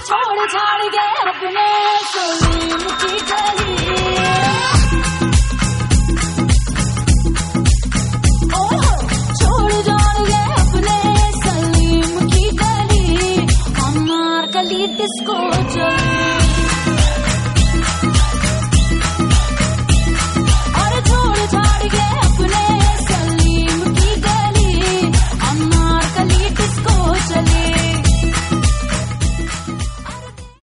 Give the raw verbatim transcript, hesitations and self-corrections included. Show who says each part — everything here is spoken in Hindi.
Speaker 1: छोड़ छाड़ के अपने सलीम की गली, ओह छोड़ छाड़ के अपने सलीम की गली, हमार गली डिस्को चली।